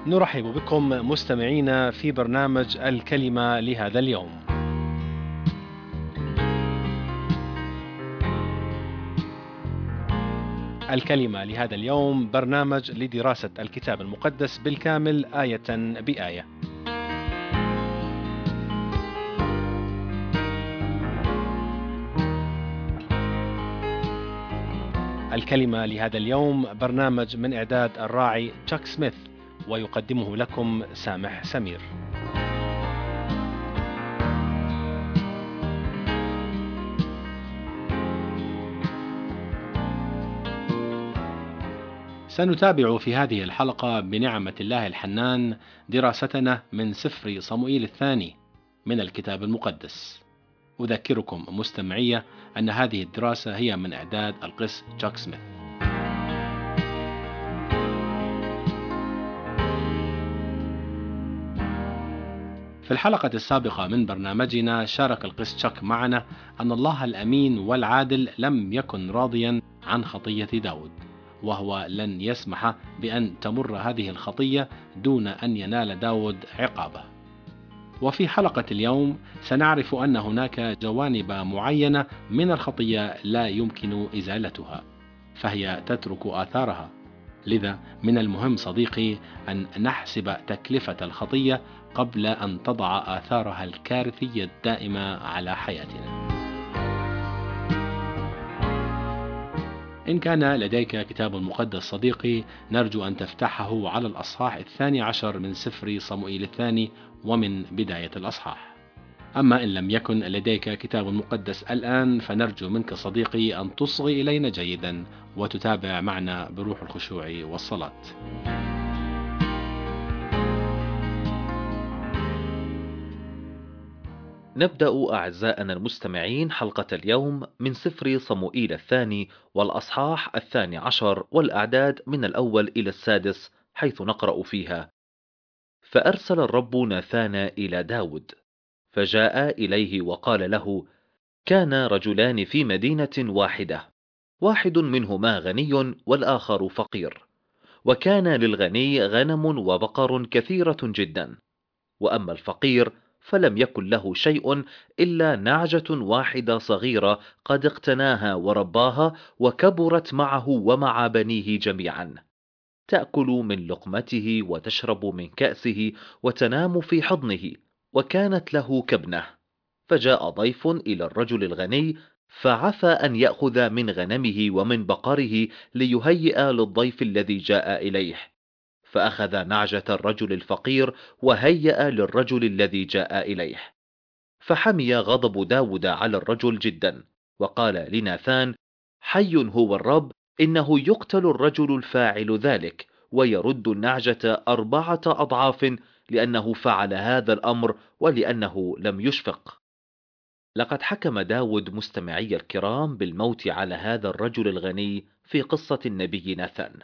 نرحب بكم مستمعينا في برنامج الكلمة لهذا اليوم. الكلمة لهذا اليوم برنامج لدراسة الكتاب المقدس بالكامل آية بآية. الكلمة لهذا اليوم برنامج من إعداد الراعي تشاك سميث، ويقدمه لكم سامح سمير. سنتابع في هذه الحلقة بنعمة الله الحنان دراستنا من سفر صموئيل الثاني من الكتاب المقدس. أذكركم مستمعية أن هذه الدراسة هي من إعداد القس تشاك سميث. في الحلقة السابقة من برنامجنا شارك القس تشاك معنا أن الله الأمين والعادل لم يكن راضيا عن خطية داود، وهو لن يسمح بأن تمر هذه الخطية دون أن ينال داود عقابه. وفي حلقة اليوم سنعرف أن هناك جوانب معينة من الخطية لا يمكن إزالتها، فهي تترك آثارها. لذا من المهم صديقي أن نحسب تكلفة الخطية قبل أن تضع آثارها الكارثية الدائمة على حياتنا. إن كان لديك كتاب مقدس صديقي، نرجو أن تفتحه على الأصحاح 12 من سفر صموئيل الثاني ومن بداية الأصحاح. أما إن لم يكن لديك كتاب مقدس الآن، فنرجو منك صديقي أن تصغي إلينا جيدا وتتابع معنا بروح الخشوع والصلاة. نبدأ أعزائنا المستمعين حلقة اليوم من سفر صموئيل الثاني والأصحاح 12 والأعداد من الأول إلى السادس، حيث نقرأ فيها: فأرسل الرب ناثان إلى داود، فجاء إليه وقال له: كان رجلان في مدينة واحدة، واحد منهما غني والآخر فقير، وكان للغني غنم وبقر كثيرة جدا، وأما الفقير فلم يكن له شيء إلا نعجة واحدة صغيرة قد اقتناها ورباها، وكبرت معه ومع بنيه جميعا، تأكل من لقمته وتشرب من كأسه وتنام في حضنه، وكانت له كبنة. فجاء ضيف إلى الرجل الغني، فعفى أن يأخذ من غنمه ومن بقره ليهيئ للضيف الذي جاء إليه، فأخذ نعجة الرجل الفقير وهيأ للرجل الذي جاء إليه. فحمي غضب داود على الرجل جدا، وقال لناثان: حي هو الرب، إنه يقتل الرجل الفاعل ذلك، ويرد النعجة 4 أضعاف، لأنه فعل هذا الأمر ولأنه لم يشفق. لقد حكم داود مستمعي الكرام بالموت على هذا الرجل الغني في قصة النبي ناثان،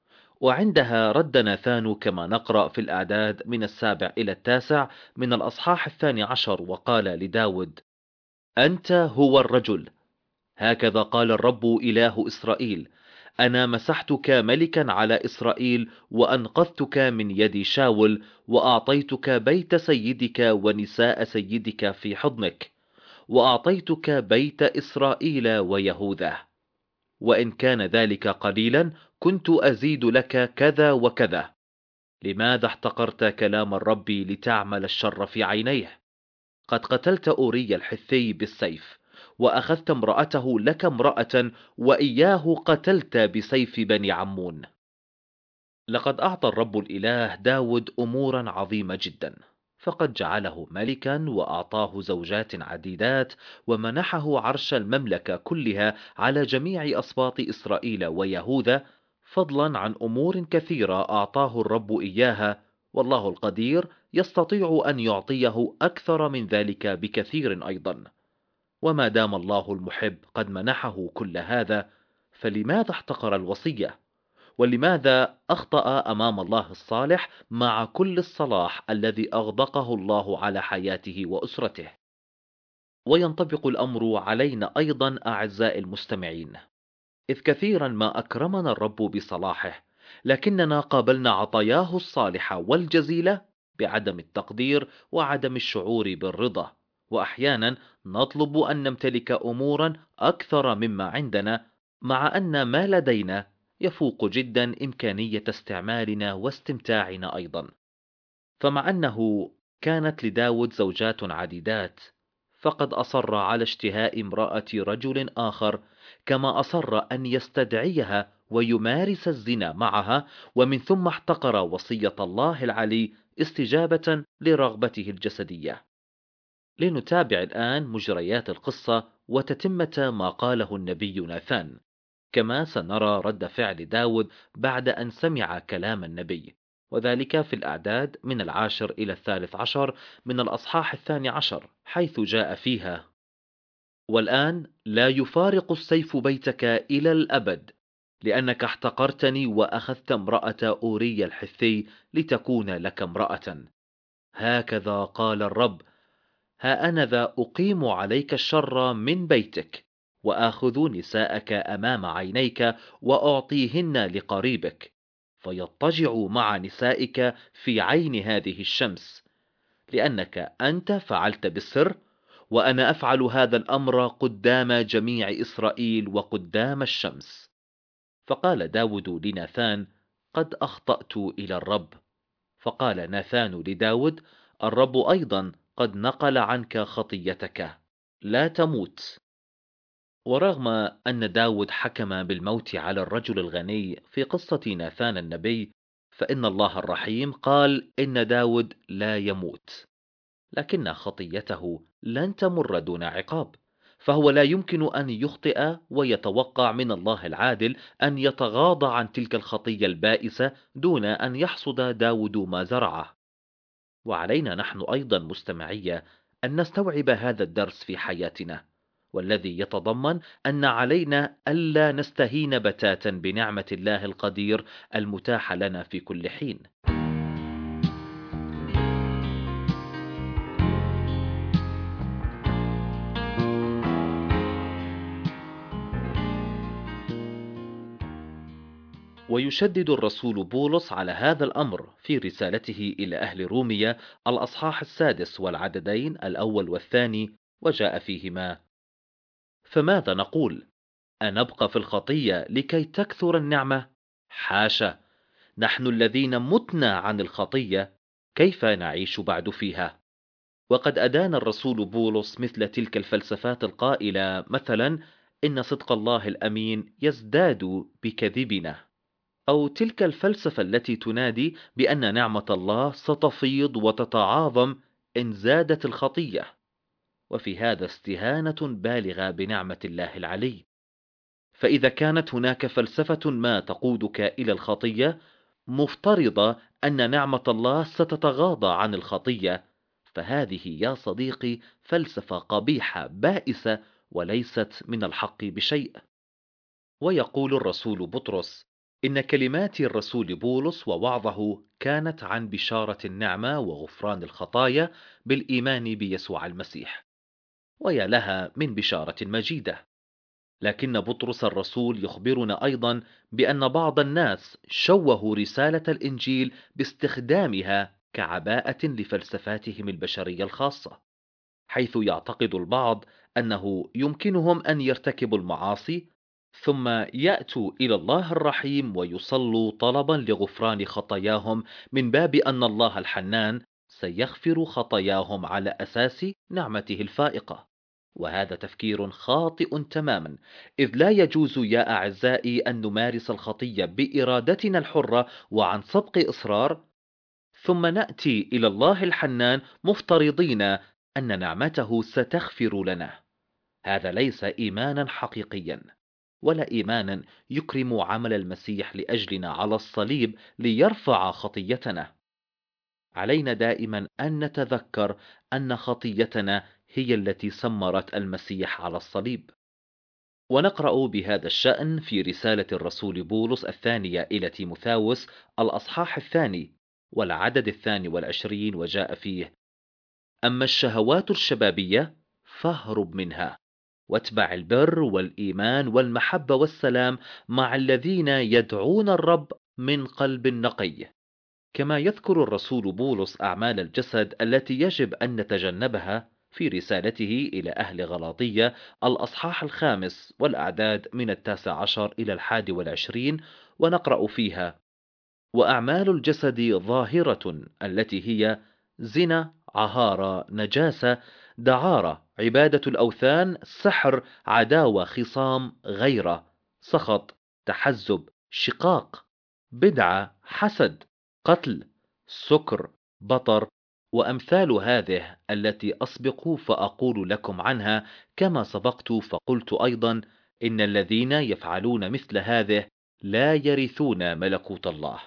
وعندها رد ناثان كما نقرأ في الأعداد من 7 إلى 9 من الأصحاح 12، وقال لداود: أنت هو الرجل، هكذا قال الرب إله إسرائيل: أنا مسحتك ملكا على إسرائيل، وأنقذتك من يد شاول، وأعطيتك بيت سيدك ونساء سيدك في حضنك، وأعطيتك بيت إسرائيل ويهوذا، وإن كان ذلك قليلا كنت أزيد لك كذا وكذا. لماذا احتقرت كلام الرب لتعمل الشر في عينيه؟ قد قتلت أوري الحثي بالسيف، وأخذت امرأته لك امرأة، وإياه قتلت بسيف بني عمون. لقد أعطى الرب الإله داود أمورا عظيمة جدا، فقد جعله ملكا، وأعطاه زوجات عديدات، ومنحه عرش المملكة كلها على جميع أسباط إسرائيل ويهوذا، فضلا عن أمور كثيرة أعطاه الرب إياها، والله القدير يستطيع أن يعطيه أكثر من ذلك بكثير أيضا. وما دام الله المحب قد منحه كل هذا، فلماذا احتقر الوصية؟ ولماذا أخطأ أمام الله الصالح مع كل الصلاح الذي أغدقه الله على حياته وأسرته؟ وينطبق الأمر علينا أيضا أعزائي المستمعين، إذ كثيرا ما أكرمنا الرب بصلاحه، لكننا قابلنا عطاياه الصالحة والجزيلة بعدم التقدير وعدم الشعور بالرضا، وأحيانا نطلب أن نمتلك أمورا أكثر مما عندنا، مع أن ما لدينا يفوق جدا إمكانية استعمالنا واستمتاعنا أيضا. فمع أنه كانت لداود زوجات عديدات، فقد أصر على اشتهاء امرأة رجل آخر، كما أصر أن يستدعيها ويمارس الزنا معها، ومن ثم احتقر وصية الله العلي استجابة لرغبته الجسدية. لنتابع الآن مجريات القصة وتتمة ما قاله النبي ناثان، كما سنرى رد فعل داود بعد أن سمع كلام النبي، وذلك في الأعداد من 10 إلى 13 من الأصحاح 12، حيث جاء فيها: والآن لا يفارق السيف بيتك إلى الأبد، لأنك احتقرتني وأخذت امرأة أوري الحثي لتكون لك امرأة. هكذا قال الرب: ها أنا ذا أقيم عليك الشر من بيتك، وآخذ نساءك أمام عينيك وأعطيهن لقريبك، فيضطجع مع نسائك في عين هذه الشمس، لأنك أنت فعلت بالسر، وأنا أفعل هذا الأمر قدام جميع إسرائيل وقدام الشمس. فقال داود لناثان: قد أخطأت إلى الرب. فقال ناثان لداود: الرب أيضا قد نقل عنك خطيتك، لا تموت. ورغم أن داود حكم بالموت على الرجل الغني في قصة ناثان النبي، فإن الله الرحيم قال إن داود لا يموت، لكن خطيته لن تمر دون عقاب، فهو لا يمكن أن يخطئ ويتوقع من الله العادل أن يتغاضى عن تلك الخطية البائسة دون أن يحصد داود ما زرعه. وعلينا نحن أيضا مستمعية أن نستوعب هذا الدرس في حياتنا، والذي يتضمن أن علينا ألا نستهين بتاتا بنعمة الله القدير المتاحة لنا في كل حين. ويشدد الرسول بولس على هذا الأمر في رسالته إلى أهل روميا الأصحاح 6 والعددين 1 و2، وجاء فيهما: فماذا نقول؟ أنبقى في الخطية لكي تكثر النعمة؟ حاشا، نحن الذين متنا عن الخطية كيف نعيش بعد فيها؟ وقد أدان الرسول بولس مثل تلك الفلسفات القائلة مثلا إن صدق الله الأمين يزداد بكذبنا، أو تلك الفلسفة التي تنادي بأن نعمة الله ستفيض وتتعاظم إن زادت الخطية، وفي هذا استهانة بالغة بنعمة الله العلي. فإذا كانت هناك فلسفة ما تقودك إلى الخطية، مفترضة أن نعمة الله ستتغاضى عن الخطية، فهذه يا صديقي فلسفة قبيحة بائسة وليست من الحق بشيء. ويقول الرسول بطرس إن كلمات الرسول بولس ووعظه كانت عن بشارة النعمة وغفران الخطايا بالإيمان بيسوع المسيح، ويا لها من بشارة مجيدة. لكن بطرس الرسول يخبرنا أيضا بأن بعض الناس شوهوا رسالة الإنجيل باستخدامها كعباءة لفلسفاتهم البشرية الخاصة، حيث يعتقد البعض أنه يمكنهم أن يرتكبوا المعاصي ثم يأتوا إلى الله الرحيم ويصلوا طلبا لغفران خطاياهم من باب أن الله الحنان سيغفر خطاياهم على أساس نعمته الفائقة. وهذا تفكير خاطئ تماما، إذ لا يجوز يا أعزائي أن نمارس الخطية بإرادتنا الحرة وعن سبق إصرار، ثم نأتي إلى الله الحنان مفترضين أن نعمته ستغفر لنا. هذا ليس إيمانا حقيقيا، ولا إيمانا يكرم عمل المسيح لأجلنا على الصليب ليرفع خطيتنا. علينا دائما أن نتذكر أن خطيتنا هي التي سمرت المسيح على الصليب. ونقرأ بهذا الشأن في رسالة الرسول بولس الثانية إلى تيموثاوس الأصحاح 2 والعدد 22، وجاء فيه: أما الشهوات الشبابية فاهرب منها، واتبع البر والإيمان والمحبة والسلام مع الذين يدعون الرب من قلب نقي. كما يذكر الرسول بولس أعمال الجسد التي يجب أن نتجنبها في رسالته إلى أهل غلاطية الأصحاح 5 والأعداد من 19 إلى 21، ونقرأ فيها: وأعمال الجسد ظاهرة التي هي زنا، عهارة، نجاسة، دعارة، عبادة الأوثان، سحر، عداوة، خصام، غيرة، سخط، تحزب، شقاق، بدعة، حسد، قتل، سكر، بطر، وأمثال هذه التي أسبق فأقول لكم عنها، كما سبقت فقلت أيضا إن الذين يفعلون مثل هذه لا يرثون ملكوت الله.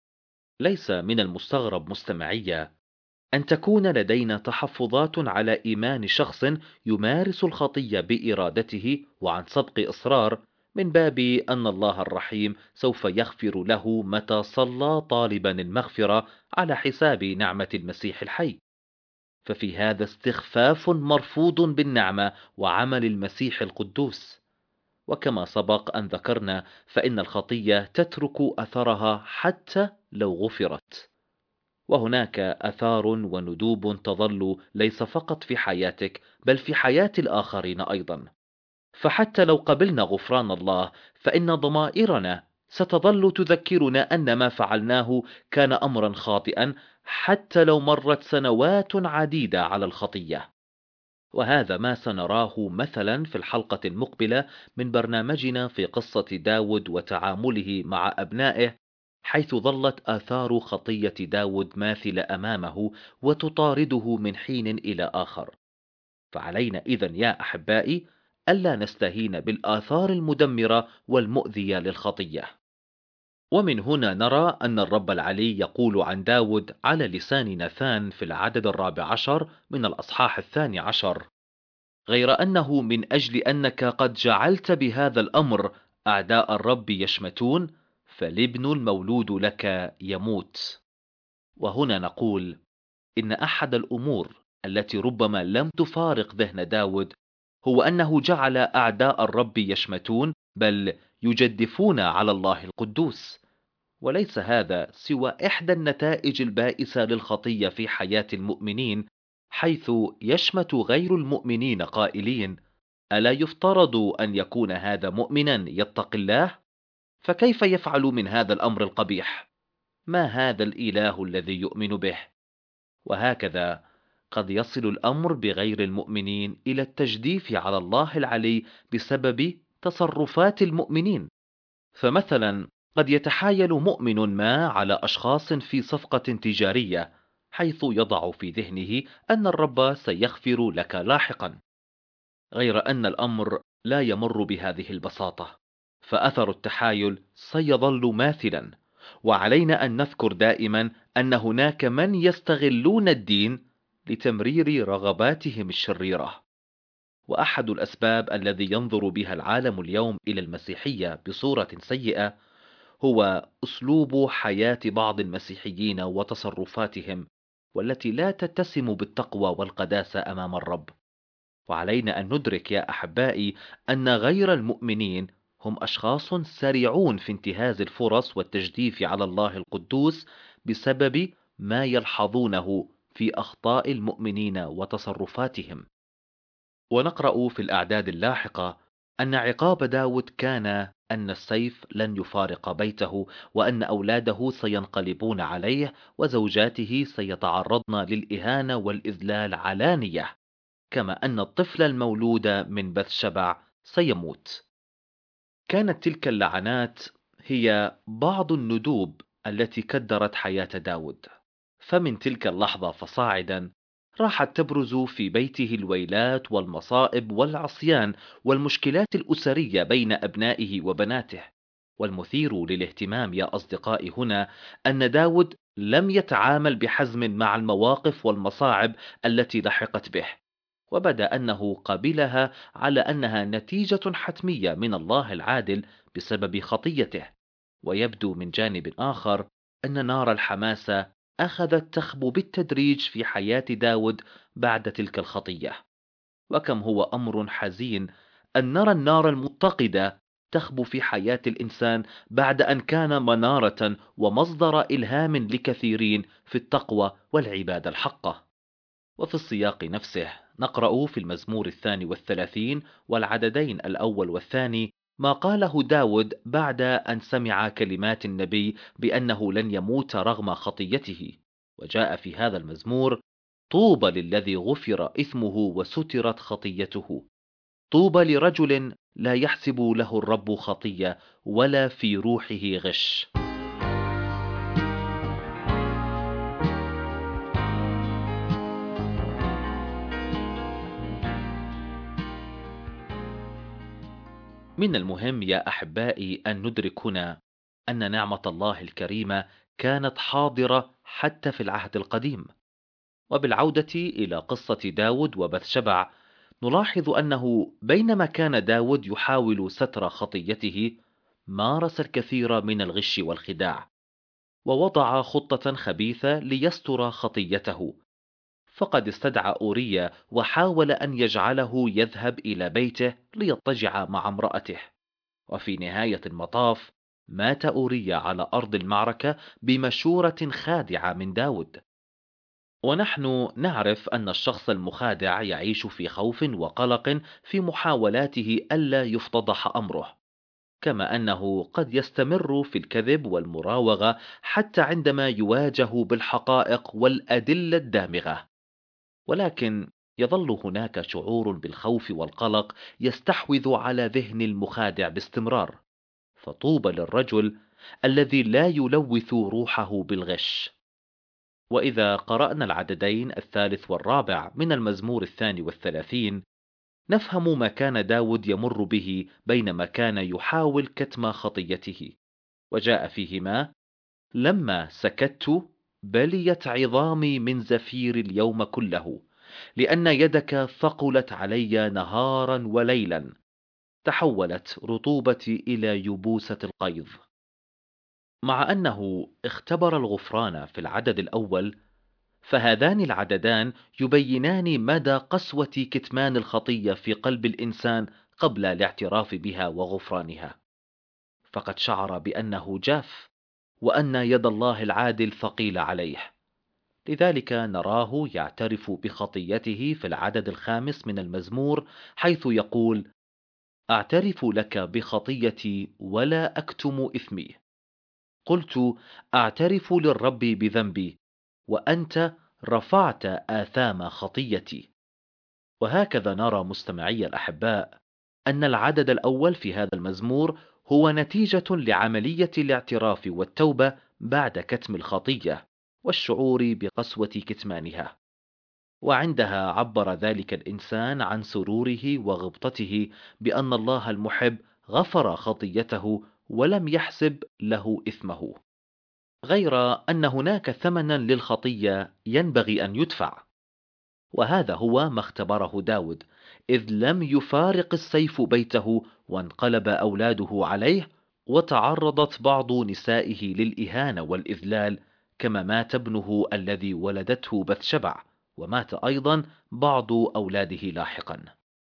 ليس من المستغرب مستمعية أن تكون لدينا تحفظات على إيمان شخص يمارس الخطية بإرادته وعن سبق إصرار، من باب أن الله الرحيم سوف يغفر له متى صلى طالبا المغفرة على حساب نعمة المسيح الحي. ففي هذا استخفاف مرفوض بالنعمة وعمل المسيح القدوس. وكما سبق أن ذكرنا فإن الخطية تترك أثرها حتى لو غفرت، وهناك آثار وندوب تظل ليس فقط في حياتك بل في حياة الآخرين أيضا. فحتى لو قبلنا غفران الله فإن ضمائرنا ستظل تذكرنا أن ما فعلناه كان أمرا خاطئا حتى لو مرت سنوات عديدة على الخطية. وهذا ما سنراه مثلا في الحلقة المقبلة من برنامجنا في قصة داود وتعامله مع أبنائه، حيث ظلت آثار خطية داود ماثلة أمامه وتطارده من حين إلى آخر. فعلينا إذن يا أحبائي ألا نستهين بالآثار المدمرة والمؤذية للخطية. ومن هنا نرى أن الرب العلي يقول عن داود على لسان ناثان في العدد 14 من الأصحاح 12: غير أنه من أجل أنك قد جعلت بهذا الأمر أعداء الرب يشمتون، فالابن المولود لك يموت. وهنا نقول إن أحد الأمور التي ربما لم تفارق ذهن داود هو أنه جعل أعداء الرب يشمتون، بل يجدفون على الله القدوس. وليس هذا سوى إحدى النتائج البائسة للخطية في حياة المؤمنين، حيث يشمت غير المؤمنين قائلين: ألا يفترض أن يكون هذا مؤمنا يتقي الله؟ فكيف يفعل من هذا الأمر القبيح؟ ما هذا الإله الذي يؤمن به؟ وهكذا قد يصل الأمر بغير المؤمنين إلى التجديف على الله العلي بسبب تصرفات المؤمنين. فمثلا قد يتحايل مؤمن ما على أشخاص في صفقة تجارية، حيث يضع في ذهنه أن الرب سيغفر لك لاحقا، غير أن الأمر لا يمر بهذه البساطة، فأثر التحايل سيظل ماثلا. وعلينا أن نذكر دائما أن هناك من يستغلون الدين لتمرير رغباتهم الشريرة. وأحد الأسباب الذي ينظر بها العالم اليوم إلى المسيحية بصورة سيئة هو أسلوب حياة بعض المسيحيين وتصرفاتهم، والتي لا تتسم بالتقوى والقداسة أمام الرب. وعلينا أن ندرك يا أحبائي أن غير المؤمنين هم أشخاص سريعون في انتهاز الفرص والتجديف على الله القدوس بسبب ما يلحظونه في أخطاء المؤمنين وتصرفاتهم. ونقرأ في الأعداد اللاحقة أن عقاب داود كان أن السيف لن يفارق بيته، وأن أولاده سينقلبون عليه، وزوجاته سيتعرضن للإهانة والإذلال علانية، كما أن الطفل المولود من بث شبع سيموت. كانت تلك اللعنات هي بعض الندوب التي كدرت حياة داود. فمن تلك اللحظة فصاعدا راحت تبرز في بيته الويلات والمصائب والعصيان والمشكلات الأسرية بين أبنائه وبناته. والمثير للاهتمام يا أصدقائي هنا أن داود لم يتعامل بحزم مع المواقف والمصاعب التي لحقت به، وبدا أنه قبلها على أنها نتيجة حتمية من الله العادل بسبب خطيته. ويبدو من جانب آخر أن نار الحماسة أخذت تخبو بالتدريج في حياة داود بعد تلك الخطية. وكم هو أمر حزين أن نرى النار المتقدة تخبو في حياة الإنسان بعد أن كان منارة ومصدر إلهام لكثيرين في التقوى والعبادة الحقة. وفي السياق نفسه نقرأ في المزمور 32 والعددين الأول والثاني ما قاله داود بعد أن سمع كلمات النبي بأنه لن يموت رغم خطيته. وجاء في هذا المزمور: طوبى للذي غفر إثمه وسترت خطيته، طوبى لرجل لا يحسب له الرب خطية ولا في روحه غش. من المهم يا أحبائي أن ندرك هنا أن نعمة الله الكريمة كانت حاضرة حتى في العهد القديم. وبالعودة إلى قصة داود وبثشبع نلاحظ أنه بينما كان داود يحاول ستر خطيته، مارس الكثير من الغش والخداع، ووضع خطة خبيثة ليستر خطيته. فقد استدعى أوريا وحاول أن يجعله يذهب إلى بيته ليضطجع مع امرأته، وفي نهاية المطاف مات أوريا على أرض المعركة بمشورة خادعة من داود. ونحن نعرف أن الشخص المخادع يعيش في خوف وقلق في محاولاته ألا يفتضح أمره، كما أنه قد يستمر في الكذب والمراوغة حتى عندما يواجه بالحقائق والأدلة الدامغة. ولكن يظل هناك شعور بالخوف والقلق يستحوذ على ذهن المخادع باستمرار. فطوبى للرجل الذي لا يلوث روحه بالغش. وإذا قرأنا العددين الثالث والرابع من المزمور 32 نفهم ما كان داود يمر به بينما كان يحاول كتم خطيته. وجاء فيهما: لما سكت بليت عظامي من زفير اليوم كله، لأن يدك ثقلت علي نهارا وليلا، تحولت رطوبتي إلى يبوسة القيظ. مع أنه اختبر الغفران في العدد الأول، فهذان العددان يبينان مدى قسوة كتمان الخطية في قلب الإنسان قبل الاعتراف بها وغفرانها. فقد شعر بأنه جاف، وأن يد الله العادل ثقيلة عليه. لذلك نراه يعترف بخطيته في العدد الخامس من المزمور، حيث يقول: أعترف لك بخطيتي ولا أكتم إثمي. قلت: أعترف للرب بذنبي، وأنت رفعت آثام خطيتي. وهكذا نرى مستمعي الأحباء أن العدد الأول في هذا المزمور هو نتيجة لعملية الاعتراف والتوبة بعد كتم الخطية والشعور بقسوة كتمانها. وعندها عبر ذلك الإنسان عن سروره وغبطته بأن الله المحب غفر خطيته ولم يحسب له إثمه، غير أن هناك ثمنا للخطية ينبغي أن يدفع. وهذا هو ما اختبره داود، إذ لم يفارق السيف بيته وانقلب أولاده عليه، وتعرضت بعض نسائه للإهانة والإذلال، كما مات ابنه الذي ولدته بثشبع، ومات أيضا بعض أولاده لاحقا.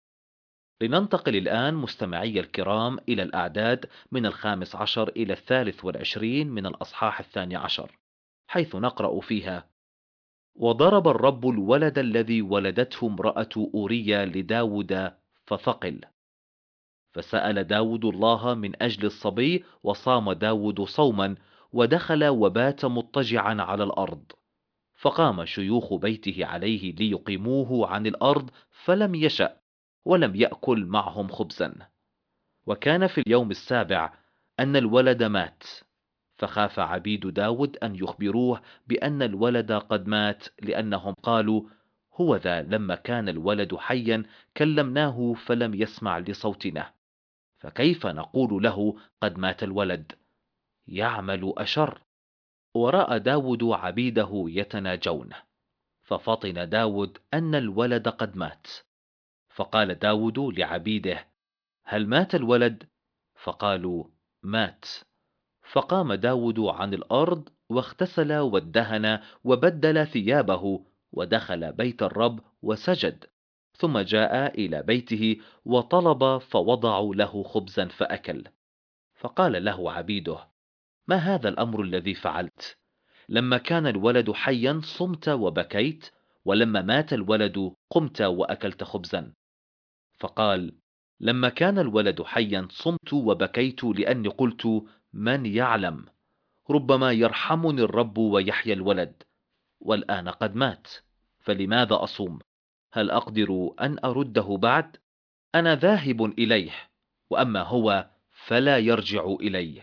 لننتقل الآن مستمعي الكرام إلى الأعداد من 15 إلى 23 من الأصحاح 12، حيث نقرأ فيها: وضرب الرب الولد الذي ولدته امرأة أوريا لداود فثقل، فسأل داود الله من أجل الصبي، وصام داود صوما، ودخل وبات مضطجعا على الأرض. فقام شيوخ بيته عليه ليقيموه عن الأرض، فلم يشأ، ولم يأكل معهم خبزا. وكان في اليوم السابع أن الولد مات، فخاف عبيد داود أن يخبروه بأن الولد قد مات، لأنهم قالوا: هو ذا لما كان الولد حيا كلمناه فلم يسمع لصوتنا، فكيف نقول له قد مات الولد؟ يعمل أشر. ورأى داود عبيده يتناجون، ففطن داود أن الولد قد مات. فقال داود لعبيده: هل مات الولد؟ فقالوا: مات. فقام داود عن الأرض واغتسل وادهن وبدل ثيابه، ودخل بيت الرب وسجد، ثم جاء إلى بيته وطلب فوضعوا له خبزا فأكل. فقال له عبيده: ما هذا الأمر الذي فعلت؟ لما كان الولد حيا صمت وبكيت، ولما مات الولد قمت وأكلت خبزا. فقال: لما كان الولد حيا صمت وبكيت لأني قلت: من يعلم، ربما يرحمني الرب ويحيى الولد. والآن قد مات، فلماذا أصوم؟ هل أقدر أن أرده بعد؟ أنا ذاهب إليه، وأما هو فلا يرجع إلي.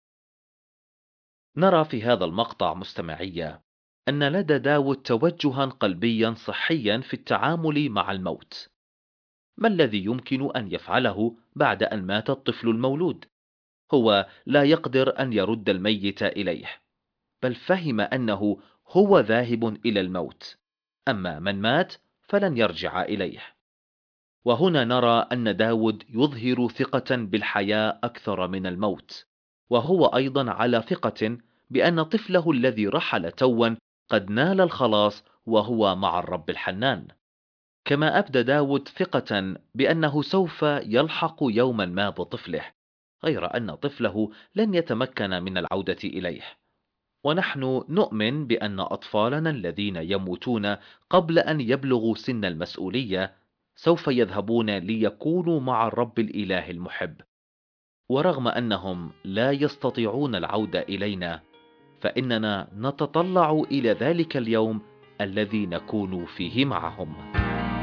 نرى في هذا المقطع مستمعية أن لدى داود توجها قلبيا صحيا في التعامل مع الموت. ما الذي يمكن أن يفعله بعد أن مات الطفل المولود؟ هو لا يقدر أن يرد الميت إليه، بل فهم أنه هو ذاهب إلى الموت، أما من مات فلن يرجع إليه. وهنا نرى أن داود يظهر ثقة بالحياة أكثر من الموت، وهو أيضا على ثقة بأن طفله الذي رحل توا قد نال الخلاص وهو مع الرب الحنان. كما أبدى داود ثقة بأنه سوف يلحق يوما ما بطفله، غير أن طفله لن يتمكن من العودة إليه. ونحن نؤمن بأن أطفالنا الذين يموتون قبل أن يبلغوا سن المسؤولية سوف يذهبون ليكونوا مع الرب الإله المحب. ورغم أنهم لا يستطيعون العودة إلينا، فإننا نتطلع إلى ذلك اليوم الذي نكون فيه معهم.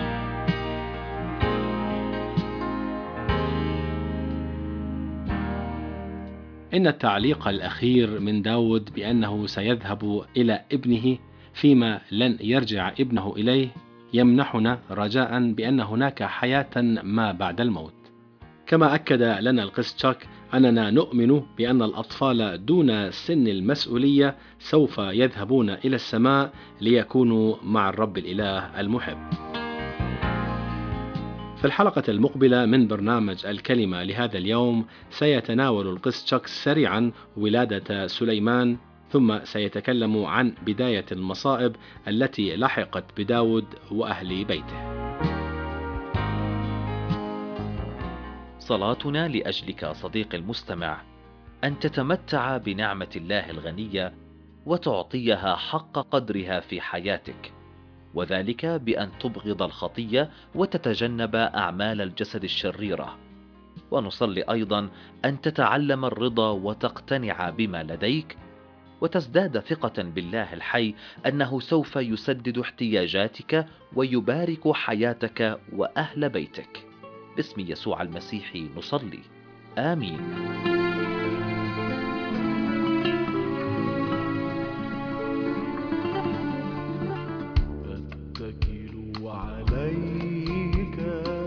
إن التعليق الأخير من داود بأنه سيذهب إلى ابنه فيما لن يرجع ابنه إليه يمنحنا رجاء بأن هناك حياة ما بعد الموت. كما أكد لنا القس تشاك أننا نؤمن بأن الأطفال دون سن المسؤولية سوف يذهبون إلى السماء ليكونوا مع الرب الإله المحب. في الحلقة المقبلة من برنامج الكلمة لهذا اليوم سيتناول القس تشاك سريعا ولادة سليمان، ثم سيتكلم عن بداية المصائب التي لحقت بداود وأهل بيته. صلاتنا لأجلك صديقي المستمع أن تتمتع بنعمة الله الغنية وتعطيها حق قدرها في حياتك، وذلك بأن تبغض الخطية وتتجنب أعمال الجسد الشريرة. ونصلي أيضا أن تتعلم الرضا وتقتنع بما لديك، وتزداد ثقة بالله الحي أنه سوف يسدد احتياجاتك ويبارك حياتك وأهل بيتك. باسم يسوع المسيح نصلي، آمين. أتكل عليك،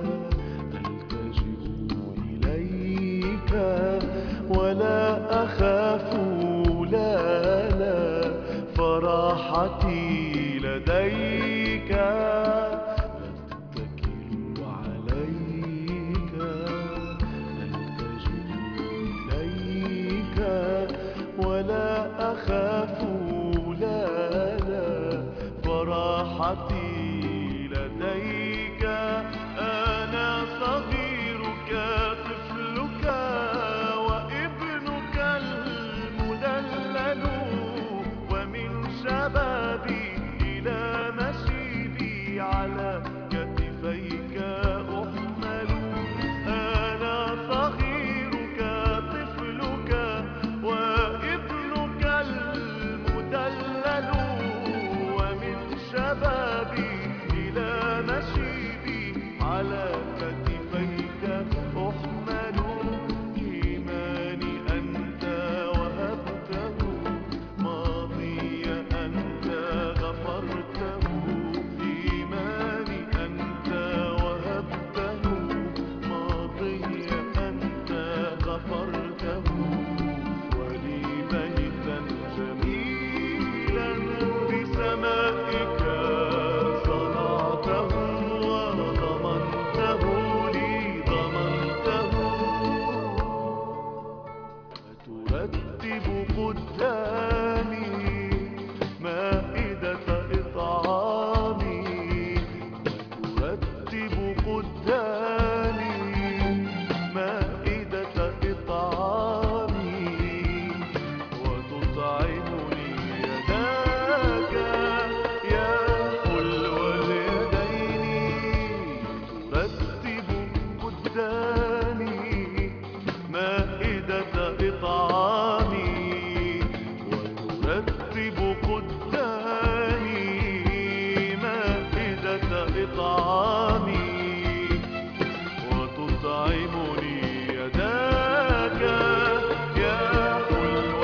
ألتجئ إليك، ولا أخاف، لا فراحتي لديك. أتكل عليك، ألتجئ إليك، قدامي مائدة إطعامي وتطعمني يداك يا حلو اليدين ترتب قدامي مائدة إطعامي وترتب قدامي مائدة إطعامي وتطعمني يداك يا حلو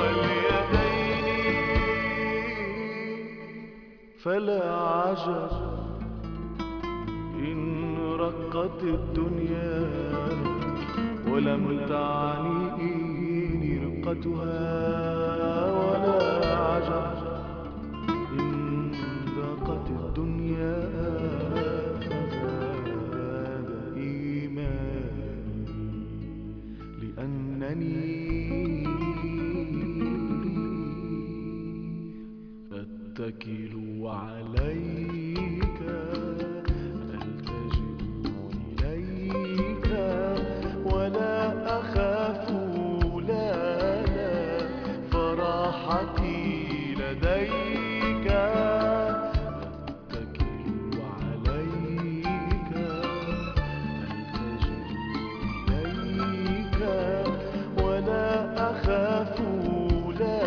اليدين فلا عجب إن رقت الدنيا ولم تعنيني رقتها ولا عجب إن ضاقت الدنيا فزاد إيماني لأنني أتكل عليك ألتجئ إليك ولا أخاف لا فراحتي لديك أتكل عليك ألتجئ إليك ولا أخاف لا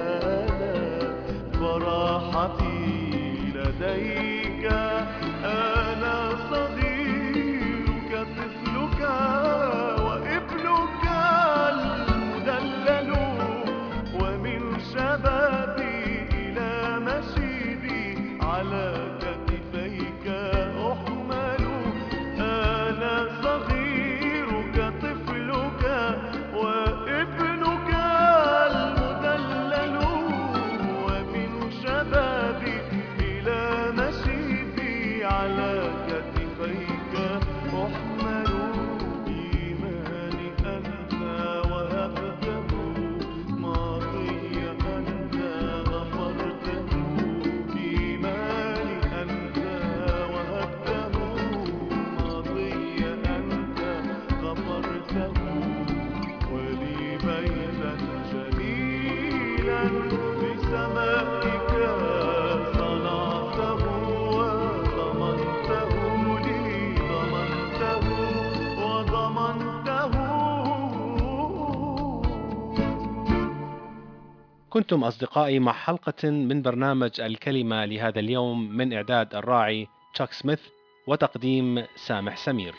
فراحتي لديك أنا صغيرك طفلك وابنك المدلل ومن شبابي إلى مشيبي على كتفيك أحمل أنا صغيرك طفلك وابنك المدلل ومن شبابي إلى مشيبي على كتفيك أحمل إيماني أنت وهبته ماضي أنت غفرته إيماني أنت وهبته ماضي أنت غفرته ولي بيتا جميلا بسمائك صنعته وضمنته لي ضمنته وضمنته. كنتم أصدقائي مع حلقة من برنامج الكلمة لهذا اليوم من إعداد الراعي تشاك سميث وتقديم سامح سمير.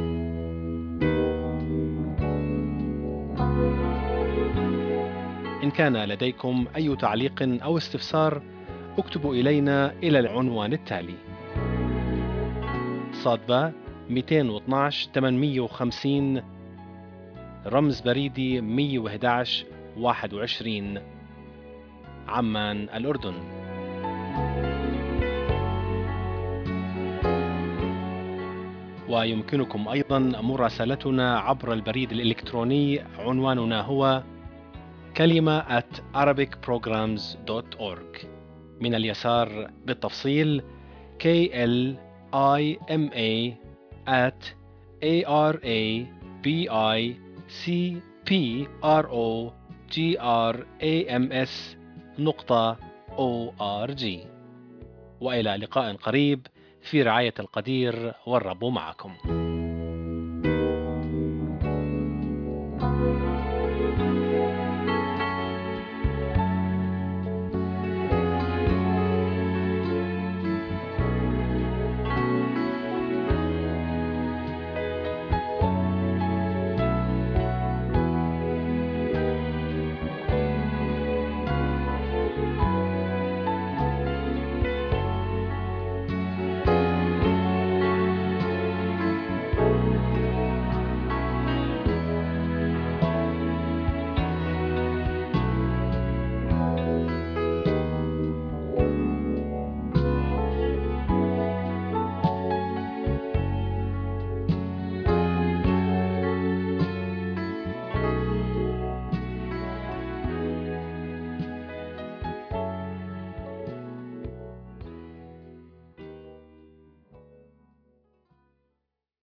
إن كان لديكم أي تعليق أو استفسار اكتبوا إلينا إلى العنوان التالي: صادبة 212 850 رمز بريدي 111 21 عمان الأردن. ويمكنكم أيضا مراسلتنا عبر البريد الإلكتروني، عنواننا هو كلمة @arabicprograms.org. من اليسار بالتفصيل klima@arabicprograms.org. وإلى لقاء قريب في رعاية القدير، والرب معكم.